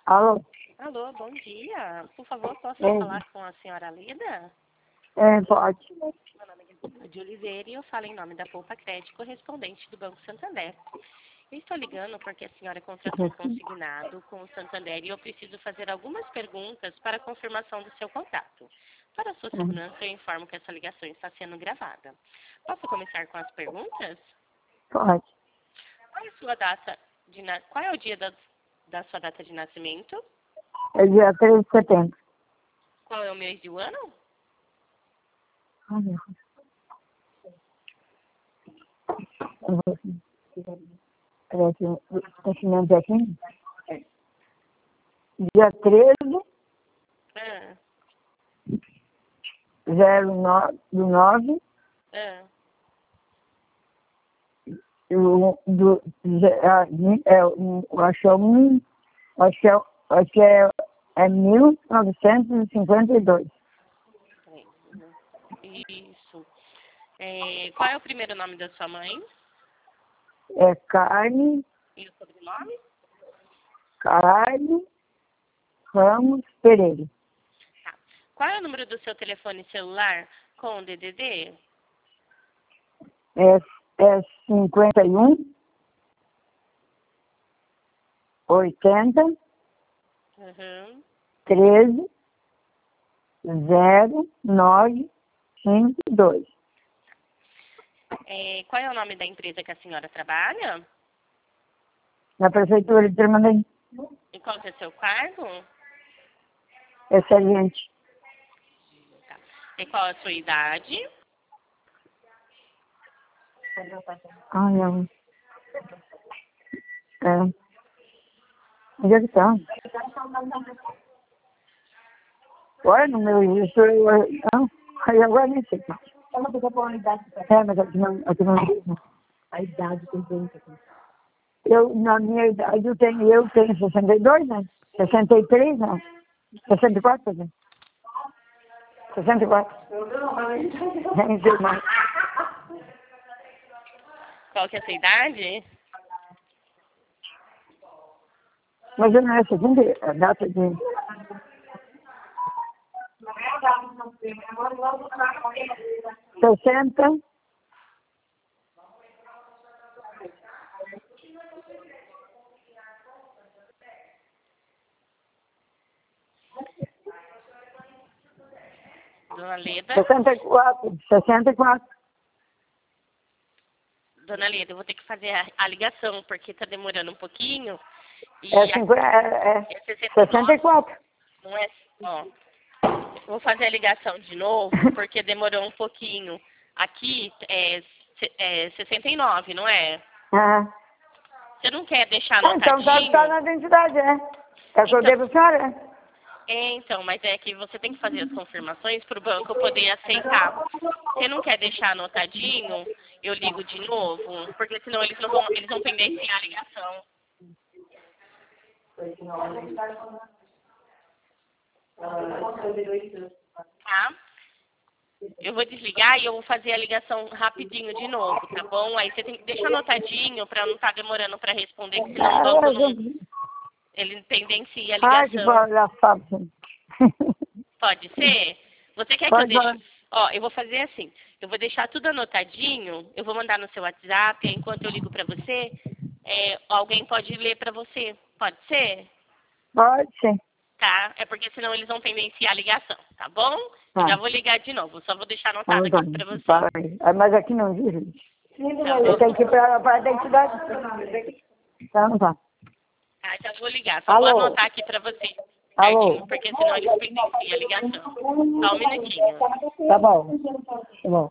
Alô? Alô, bom dia. Por favor, posso É. falar com a senhora Lida? Pode. De Oliveira, e eu falo em nome da Poupa Crédito, correspondente do Banco Santander. Eu estou ligando porque a senhora contratou um consignado com o Santander e eu preciso fazer algumas perguntas para a confirmação do seu contato. Para a sua segurança, eu informo que essa ligação está sendo gravada. Posso começar com as perguntas? Pode. Qual é o dia da sua data de nascimento? É dia 3 de setembro. Qual é o mês do ano? Ai, meu Deus. Nascimento aqui? Dia 13, Ah, 09 do 9, ah. acho que é 1952. Isso. Qual é o primeiro nome da sua mãe? É Carne E o sobrenome? Ramos Pereira. Tá. Qual é o número do seu telefone celular com o DDD? É 51 80 Uhum. 13 0952. Qual é o nome da empresa que a senhora trabalha? Na prefeitura de Tremandém. E qual que é o seu cargo? É servente. Tá. E qual a sua idade? Ai, não. Onde é que tá? Olha no meu registro. Não, aí agora nem sei. Ela pegou por uma idade. Mas aqui não diz, não. A idade tem tempo. Na minha idade, eu tenho 62, né? 63, né? 64, né? 64. Nem sei mais. Qual que é a sua idade? Mas eu não é segundo a data de... Sessenta. Dona Leda. 64. Dona Leda, eu vou ter que fazer a ligação, porque tá demorando um pouquinho. E É 64. Não é, ó. Vou fazer a ligação de novo, porque demorou um pouquinho. Aqui é 69, não é? Ah. Você não quer deixar Então anotadinho? tá na identidade, é? É o que eu devo a senhora? Então, mas é que você tem que fazer as confirmações para o banco poder aceitar. Você não quer deixar anotadinho? Eu ligo de novo, porque senão eles vão pendenciar a ligação. Tá? Eu vou desligar e eu vou fazer a ligação rapidinho de novo, tá bom? Aí você tem que deixar anotadinho para não estar demorando para responder, que senão o banco não... Ele pendencia a ligação. Pode ser? Você quer que eu deixe... Ó, eu vou fazer assim. Eu vou deixar tudo anotadinho, eu vou mandar no seu WhatsApp, aí enquanto eu ligo para você, alguém pode ler para você. Pode ser? Pode ser. Tá? É porque senão eles vão pendenciar a ligação, tá bom? Tá. Eu já vou ligar de novo, só vou deixar anotado aqui para você. Mas aqui não diz. Tá Eu tenho que ir para a identidade. Tá, não tá. Ah, já vou ligar, só Alô? vou anotar aqui para você. Alô? Certinho, porque senão eles pendenciam a ligação. Só um minutinho. Tá bom. Tá bom.